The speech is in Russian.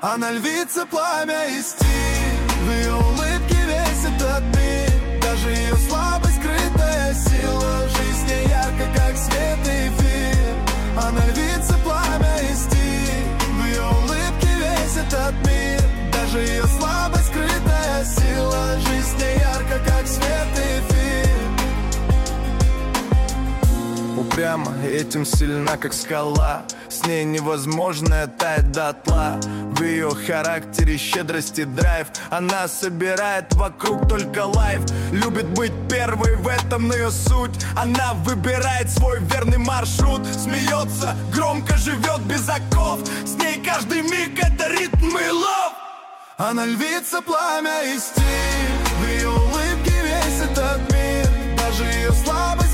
Она львица, пламя и стиль. В ее улыбке весь этот мир. Даже ее слабость, скрытая сила. Жизнь не ярко, как свет и эфир. Она львица, пламя и стиль. В ее улыбке весь этот мир. Даже ее слабость, скрытая сила. Жизнь не ярко, как свет и эфир. Упрямо, этим сильна, как скала. С ней невозможно таять дотла. В ее характере щедрость и драйв. Она собирает вокруг только лайф. Любит быть первой, в этом ее суть. Она выбирает свой верный маршрут. Смеется, громко живет без оков. С ней каждый миг это ритм и лов. Она львица, пламя и стиль. В ее улыбке весь этот мир. Даже ее слабость,